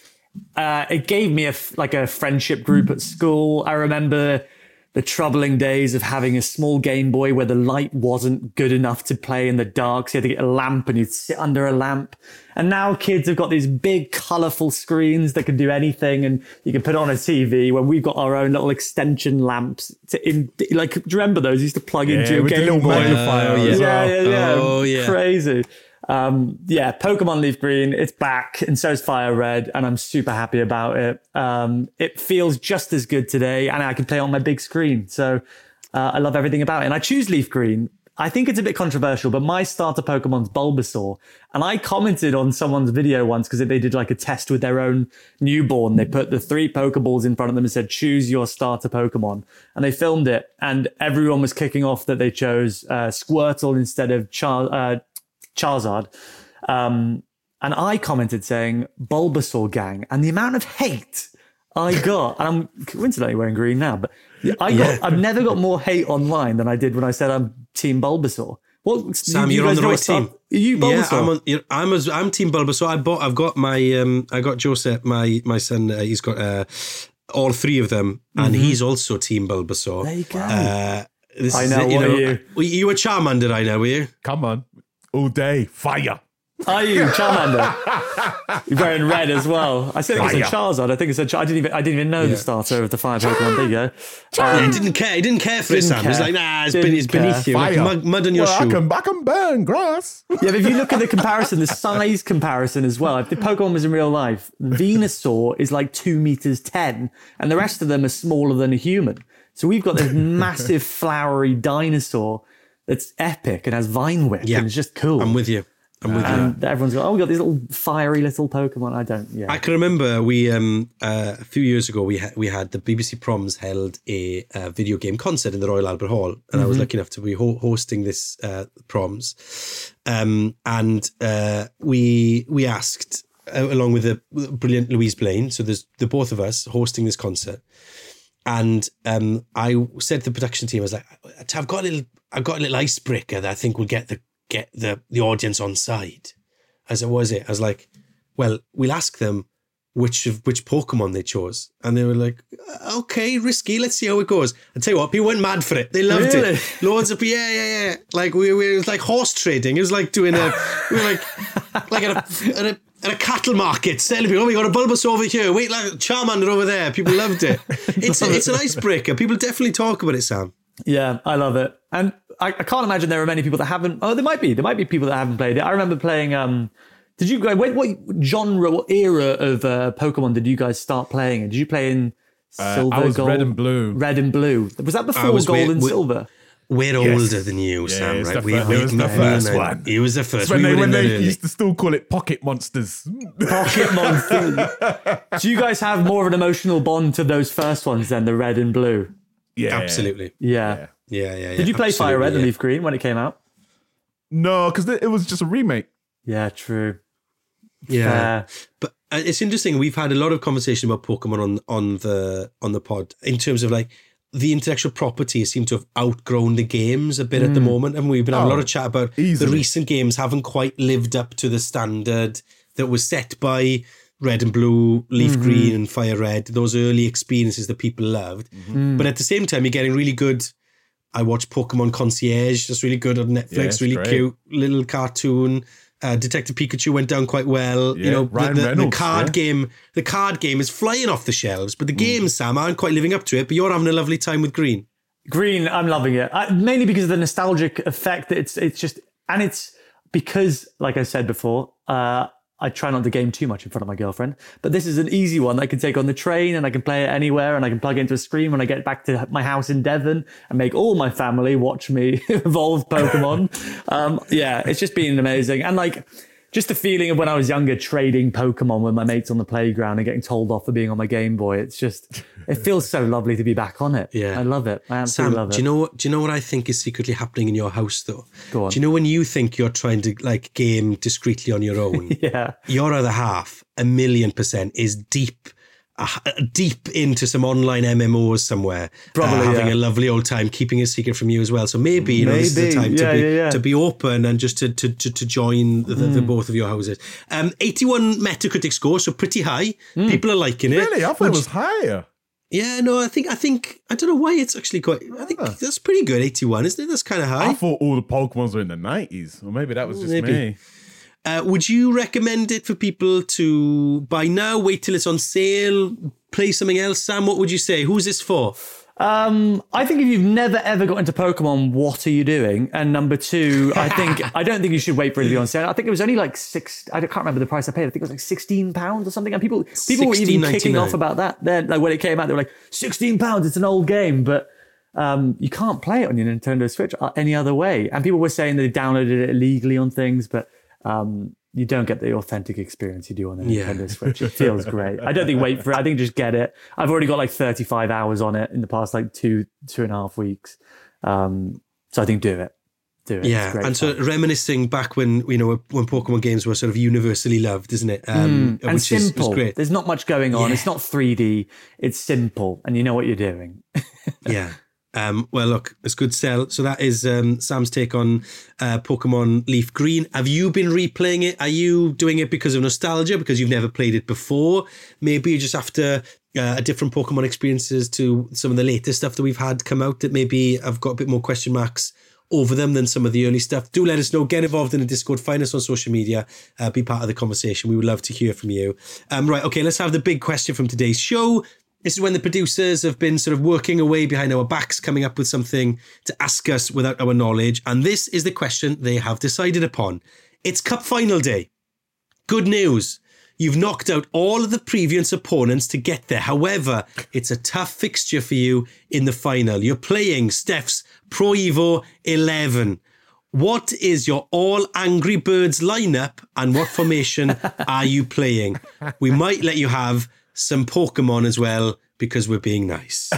it gave me a friendship group at school. I remember the troubling days of having a small Game Boy where the light wasn't good enough to play in the dark. So you had to get a lamp and you'd sit under a lamp. And now kids have got these big, colourful screens that can do anything. And you can put it on a TV when we've got our own little extension lamps. Do you remember those? You used to plug into your Game Boy. Yeah. Oh, yeah. Crazy. Pokemon Leaf Green, it's back, and so is Fire Red, and I'm super happy about it. It feels just as good today, and I can play it on my big screen. So I love everything about it. And I choose Leaf Green. I think it's a bit controversial, but my starter Pokemon's Bulbasaur. And I commented on someone's video once because they did like a test with their own newborn. They put the 3 Pokeballs in front of them and said, choose your starter Pokemon. And they filmed it, and everyone was kicking off that they chose Squirtle instead of Charizard. And I commented saying Bulbasaur gang, and the amount of hate I got, and I'm coincidentally wearing green now, but I've never got more hate online than I did when I said I'm Team Bulbasaur. What, Sam, you're on the right team. Are you Bulbasaur? Yeah, I'm Team Bulbasaur. I've got my I got Joseph, my son. He's got all 3 of them, and he's also Team Bulbasaur. There you go. I know, what are you? You were Charmander, I know, were you? Come on. All day. Fire. Are you Charmander? You're wearing red as well. I said it was a Charizard. I think it's a. I didn't even know the starter of the fire Pokemon. There you go. He didn't care. He didn't care for it, Sam. He's like, nah, it's beneath you. Like mud on your shoe. I can burn grass. Yeah, but if you look at the comparison, the size comparison as well. If the Pokemon was in real life, Venusaur is like 2'10", and the rest of them are smaller than a human. So we've got this massive flowery dinosaur that's epic and has vine whip, and it's just cool. I'm with you. And everyone's got, we got these little fiery little Pokemon. I can remember we a few years ago we had the BBC Proms held a video game concert in the Royal Albert Hall, and I was lucky enough to be hosting this Proms, and we asked along with the brilliant Louise Blaine. So there's the both of us hosting this concert, and I said to the production team, I was like, I've got a little icebreaker that I think will get the audience on side. As it was, I was like, well, we'll ask them which Pokemon they chose, and they were like, okay, risky, let's see how it goes. I tell you what, people went mad for it. They loved it. Loads of yeah. Like it was like horse trading. It was like doing we were like at a cattle market, selling people. Oh, we got a Bulbasaur over here. Wait, like Charmander over there. People loved it. It's an icebreaker. People definitely talk about it, Sam. Yeah, I love it. And I can't imagine there are many people that haven't. Oh, there might be people that haven't played it. I remember playing. Did you guys? What genre, what era of Pokemon did you guys start playing in? Did you play in Silver, I was Gold? Red and Blue. Red and Blue. Was that before Gold and Silver? We're older than you, Sam, right? It was the first one. It was the first. When they used to still call it Pocket Monsters. Pocket Monsters. Do you guys have more of an emotional bond to those first ones than the Red and Blue? Yeah, absolutely. Yeah. Did you play Fire Red and Leaf Green when it came out? No, because it was just a remake. Yeah, true. Yeah, but it's interesting. We've had a lot of conversation about Pokemon on the pod in terms of like the intellectual property seem to have outgrown the games a bit at the moment, and we've been having a lot of chat about the recent games haven't quite lived up to the standard that was set by Red and Blue, Leaf Green, and Fire Red. Those early experiences that people loved, but at the same time, you're getting really good. I watched Pokemon Concierge. That's really good on Netflix. Really great. Cute little cartoon. Detective Pikachu went down quite well. Yeah, you know, the card game. The card game is flying off the shelves, but the games, Sam, aren't quite living up to it. But you're having a lovely time with Green. Green, I'm loving it. Mainly because of the nostalgic effect. That it's just, and it's because, like I said before, I try not to game too much in front of my girlfriend, but this is an easy one that I can take on the train and I can play it anywhere and I can plug it into a screen when I get back to my house in Devon and make all my family watch me evolve Pokemon. It's just been amazing. And like, just the feeling of when I was younger, trading Pokemon with my mates on the playground and getting told off for being on my Game Boy. It's just, it feels so lovely to be back on it. Yeah. I love it. I absolutely love it. Do you know what I think is secretly happening in your house though? Go on. Do you know when you think you're trying to like game discreetly on your own? Yeah. Your other half, 1,000,000%, is deep into some online MMOs somewhere, having a lovely old time, keeping a secret from you as well. So maybe this is the time to be open and just to join the both of your houses. 81 Metacritic score, so pretty high. People are liking it. Really, I thought it was higher. Yeah, no, I think I don't know why it's actually quite. I think that's pretty good. 81, isn't it? That's kind of high. I thought all the Pokemons were in the 90s, or maybe that was just me. Would you recommend it for people to buy now, wait till it's on sale, play something else? Sam, what would you say? Who's this for? I think if you've never ever got into Pokemon, what are you doing? And number two, I don't think you should wait for it to be on sale. I think it was only like I can't remember the price I paid. I think it was like £16 or something. And people were even kicking off about that. Then, like when it came out, they were like, £16, it's an old game, but you can't play it on your Nintendo Switch any other way. And people were saying they downloaded it illegally on things, but you don't get the authentic experience you do on the Nintendo Switch. It feels great. I don't think wait for it. I think just get it. I've already got like 35 hours on it in the past like 2.5 weeks. So I think do it. Yeah, and so reminiscing back when when Pokemon games were sort of universally loved, isn't it? And simple. Is great. There's not much going on. It's not 3D. It's simple, and you know what you're doing. Yeah. Well, look, it's good sell. So that is Sam's take on Pokemon Leaf Green. Have you been replaying it? Are you doing it because of nostalgia, because you've never played it before? Maybe you're just after different Pokemon experiences to some of the latest stuff that we've had come out that maybe I've got a bit more question marks over them than some of the early stuff, do let us know. Get involved in the Discord. Find us on social media. Be part of the conversation. We would love to hear from you. Right, okay, let's have the big question from today's show. This is when the producers have been sort of working away behind our backs, coming up with something to ask us without our knowledge. And this is the question they have decided upon. It's Cup Final Day. Good news. You've knocked out all of the previous opponents to get there. However, it's a tough fixture for you in the final. You're playing Steph's Pro Evo 11. What is your all Angry Birds lineup and what formation are you playing? We might let you have some Pokemon as well because we're being nice.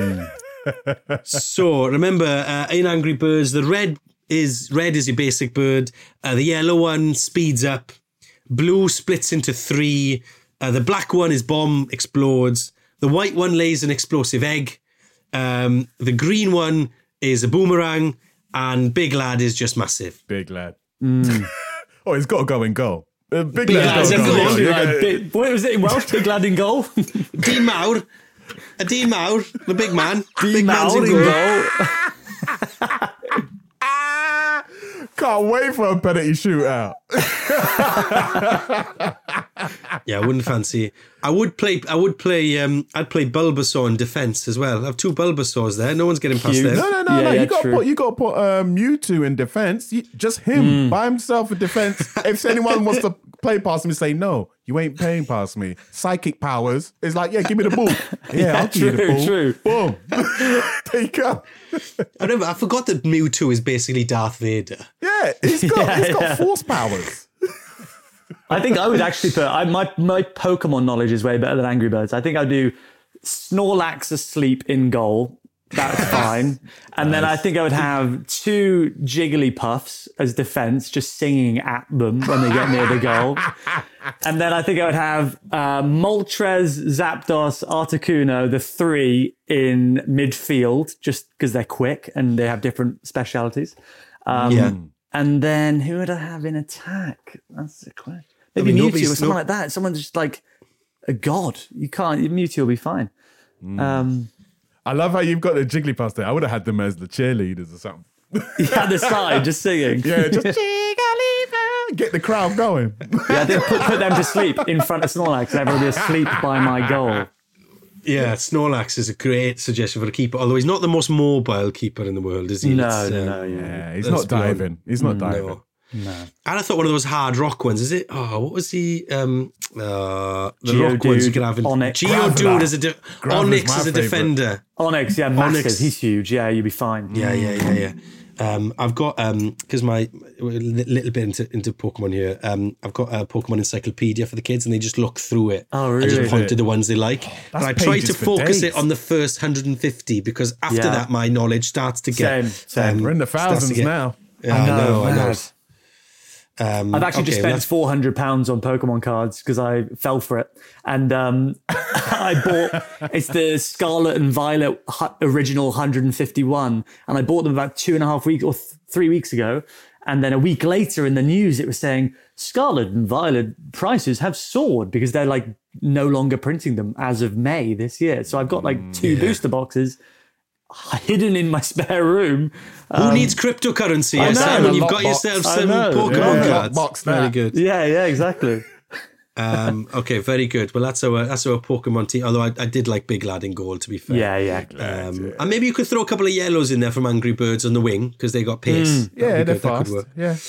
So remember, in Angry Birds, the red is your basic bird. The yellow one speeds up. Blue splits into 3. The black one is bomb, explodes. The white one lays an explosive egg. The green one is a boomerang. And Big Lad is just massive. Big Lad. Oh, he's got to go in goal. Big Lad's Lad's in got to goal. go. What was it in Welsh? Big Lad in goal? Dean Mawr. Dean Mawr, the big man. Dean man's Mawr in goal. Can't wait for a penalty shootout. Yeah, I wouldn't fancy it. I'd play Bulbasaur in defence as well. I have 2 Bulbasaurs there. No one's getting past them. No. Yeah, You got true. to put Mewtwo in defense. Just him by himself in defense. If anyone wants to play past me, say no. You ain't playing past me. Psychic powers is like, yeah, give me the ball. Yeah, I'll give you the ball. True. Boom. There you go. I forgot that Mewtwo is basically Darth Vader. Yeah, he's got force powers. I think I would actually put my Pokemon knowledge is way better than Angry Birds. I think I'd do Snorlax asleep in goal. That's fine. And then I think I would have 2 Jigglypuffs as defense, just singing at them when they get near the goal. And then I think I would have Moltres, Zapdos, Articuno, the 3 in midfield, just because they're quick and they have different specialities. And then who would I have in attack? That's the question. Maybe Mewtwo or someone like that. Someone just like a god. Mewtwo will be fine. I love how you've got the Jigglypuffs there. I would have had them as the cheerleaders or something. Yeah, the side, just singing. Yeah, just Jigglypuff. Get the crowd going. Yeah, they put them to sleep in front of Snorlax and everyone will be asleep by my goal. Yeah, Snorlax is a great suggestion for a keeper, although he's not the most mobile keeper in the world, is he? No, Yeah, he's not diving. He's not diving. No. And I thought one of those hard rock ones, is it? Oh, what was he? The Geodude, rock ones you could have in Onyx. Geodude as Onyx my as a favourite. defender. Onyx, yeah, massive. Onyx. He's huge. Yeah, you'll be fine. Yeah. I've got because my little bit into Pokemon here. I've got a Pokemon encyclopedia for the kids, and they just look through it. Oh, really? And just point to the ones they like. And I try pages to for focus days. it on the first 150 because after Yeah. that, my knowledge starts to get. Same. We're in the thousands now. Yeah, I know. mad. I've actually just spent £400 on Pokemon cards because I fell for it. And I bought, it's the Scarlet and Violet original 151. And I bought them about 2.5 weeks or 3 weeks ago. And then a week later in the news, it was saying Scarlet and Violet prices have soared because they're like no longer printing them as of May this year. So I've got like 2 booster boxes hidden in my spare room. Who needs cryptocurrency? I know. Simon, you've got Lockbox. yourself I some know. Pokemon Yeah. cards. Lockbox Very that. good. Yeah, exactly. Okay, very good. Well, that's our Pokemon team. Although I did like Big Lad in goal, to be fair. Yeah. And maybe you could throw a couple of yellows in there from Angry Birds on the wing because they got pace. Yeah, That'd they're be good. That could fast. work.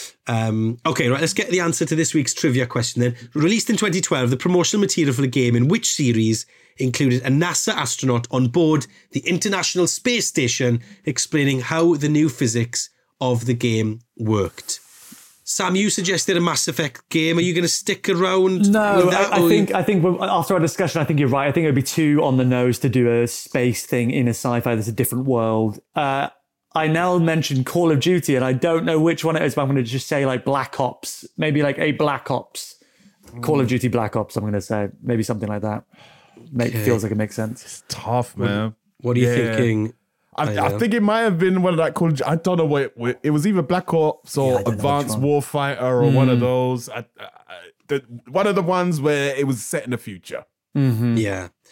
Yeah. Okay, right. Let's get the answer to this week's trivia question then. Released in 2012, the promotional material for the game in which series included a NASA astronaut on board the International Space Station explaining how the new physics of the game worked. Sam, you suggested a Mass Effect game. Are you going to stick around No, with that? I think after our discussion, I think you're right. I think it would be too on the nose to do a space thing in a sci-fi that's a different world. I now mentioned Call of Duty, and I don't know which one it is, but I'm going to just say like Black Ops. Maybe like a Black Ops. Call of Duty Black Ops, I'm going to say. Maybe something like that. Feels like it makes sense. Tough, man. What are you thinking? I think it might have been one of that called. I don't know what it was. Either Black Ops or I don't know Advanced which one. Warfighter or one of those. One of the ones where it was set in the future. Yeah.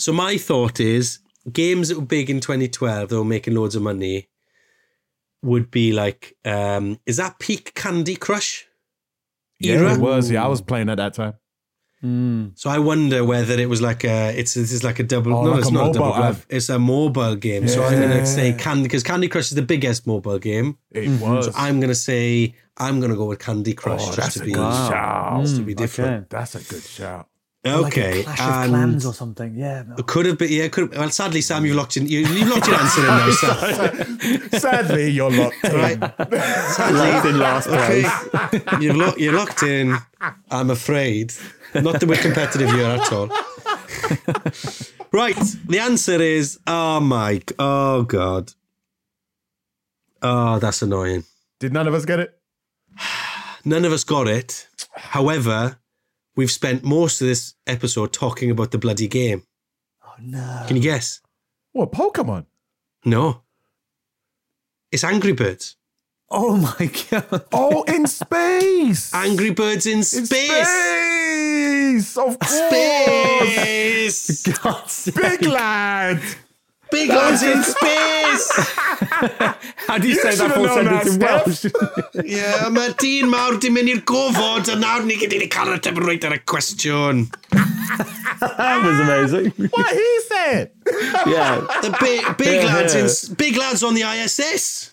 So my thought is games that were big in 2012 that were making loads of money would be like, is that peak Candy Crush era? Yeah, it was. Yeah, I was playing at that time. So I wonder whether it was like this is like a double. Oh, no, like it's a not a double mobile bluff. app. It's a mobile game. So I'm going to say because Candy Crush is the biggest mobile game. It was. So I'm going to go with Candy Crush just that's to a be good shout. just to be different. Okay. That's a good shout. Okay, Like a Clash of Clans or something. Yeah. it could have been. Yeah, it could have, well, sadly, Sam, you've locked your answer in now. Sam. Sadly, you're locked in. Right. Locked in last place. You're locked in. I'm afraid. Not that we're competitive here at all. Right. The answer is, oh God. Oh, that's annoying. Did none of us get it? None of us got it. However, we've spent most of this episode talking about the bloody game. Oh, no. Can you guess? What, Pokemon? No. It's Angry Birds. Oh, my God. Oh, in space! Angry Birds in In space. space! Of course! Space. God's sake. Big lad! Big lads in space. How do you say that should've full known that, sentence in Welsh? Yeah, mae dyn mawr di mynd i'r gofod a nawr ni gyd i'n cael y roed ar y cwestiwn. That was amazing. What he said! Yeah. The big lads on the ISS.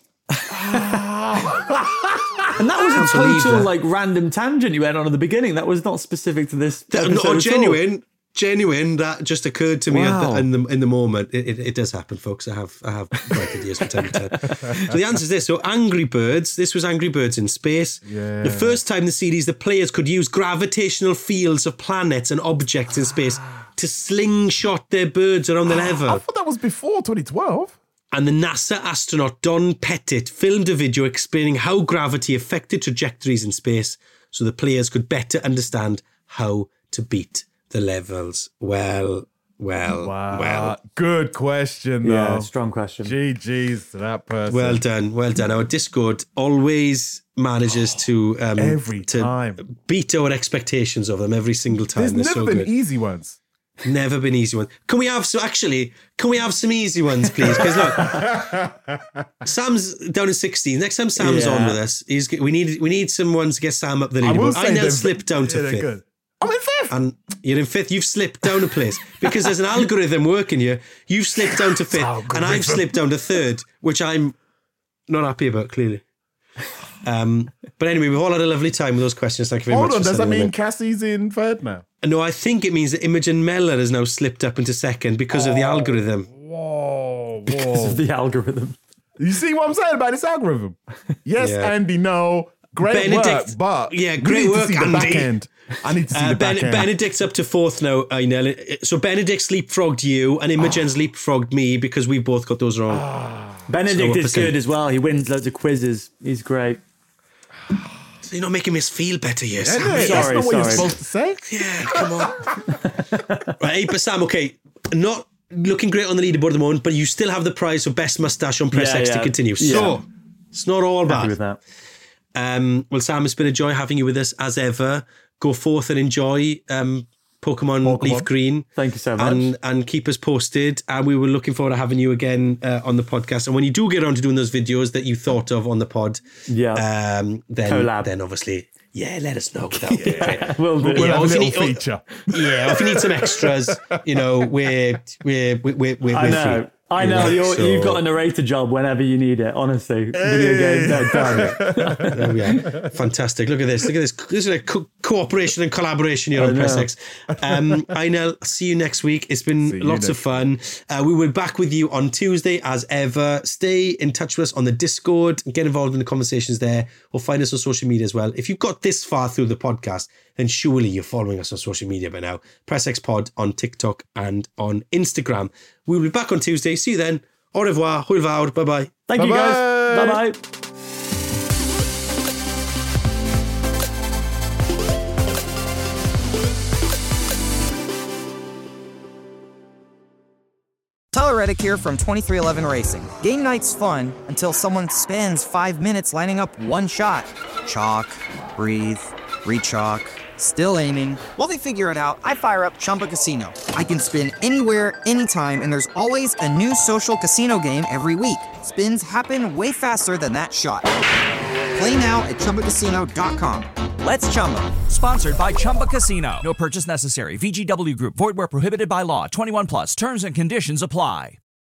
And that was a believe total that. like random tangent you went on at the beginning. That was not specific to this episode at all. Genuine. That just occurred to me Wow. in the moment. It does happen, folks. I have bright ideas from time to time. So the answer is this. So Angry Birds. This was Angry Birds in space. Yeah. The first time in the series, the players could use gravitational fields of planets and objects in space to slingshot their birds around the level. I thought that was before 2012. And the NASA astronaut Don Pettit filmed a video explaining how gravity affected trajectories in space so the players could better understand how to beat the levels. Well. Good question, though. Yeah, strong question. GG's to that person. Well done. Our Discord always manages to Every time. beat our expectations of them every single time. There's They're never so been good. easy ones. Never been easy ones. Can we have some easy ones, please? Because look, Sam's down in 16. Next time Sam's Yeah. on with us, we need some ones to get Sam up the I will leaderboard. say I now they're- slipped down to they're 5th. good. I'm in 5th. And you're in 5th. You've slipped down a place because there's an algorithm working here. You've slipped down to 5th, and I've slipped down to 3rd, which I'm not happy about, clearly. But anyway, we've all had a lovely time with those questions. Thank you very much. Hold on, for does that sending them mean in. Cassie's in 3rd now? No, I think it means that Imogen Mellor has now slipped up into 2nd because of the algorithm. Whoa. The algorithm. You see what I'm saying about this algorithm? Yes, Yeah. Andy, no. Great work, but yeah, we great need work, to see the back Andy. end. I need to see the back end. Benedict's up to 4th now. I know. So Benedict's leapfrogged you, and Imogen's leapfrogged me because we both got those wrong. Benedict So is good as well. He wins loads of quizzes. He's great. So you're not making me feel better, yes? Isn't it? Sorry, That's not what you're sorry. supposed to say. Yeah, come on. Right, hey, but Sam, okay, not looking great on the leaderboard at the moment, but you still have the prize for best mustache on Press Yeah, X to yeah. continue. Yeah. So it's not all Happy bad. with that. Well, Sam, it's been a joy having you with us as ever. Go forth and enjoy Pokemon Leaf Green. Thank you so much. And keep us posted. And we were looking forward to having you again on the podcast. And when you do get around to doing those videos that you thought of on the pod, Collab. then obviously, let us know. That would be great. We'll do. We'll have a if you little need- feature. Yeah, if you need some extras, we're I know. free. I know. So- You've got a narrator job whenever you need it, honestly. Video games, they're done. There we are. Fantastic. Look at this. This is like cooperation and collaboration here on know. Press X. I'll see you next week. It's been lots of fun. We will be back with you on Tuesday as ever. Stay in touch with us on the Discord. Get involved in the conversations there, or find us on social media as well. If you've got this far through the podcast, then surely you're following us on social media by now. Press X Pod on TikTok and on Instagram. We'll be back on Tuesday. See you then. Au revoir. Hwyl fawr. Bye-bye. Thank you, guys. Bye-bye. Bye-bye. Tyler Reddick here from 2311 Racing. Game night's fun until someone spends 5 minutes lining up one shot. Chalk, breathe, rechalk, Still aiming. While they figure it out, I fire up Chumba Casino. I can spin anywhere, anytime, and there's always a new social casino game every week. Spins happen way faster than that shot. Play now at ChumbaCasino.com. Let's Chumba. Sponsored by Chumba Casino. No purchase necessary. VGW Group. Void where prohibited by law. 21 plus. Terms and conditions apply.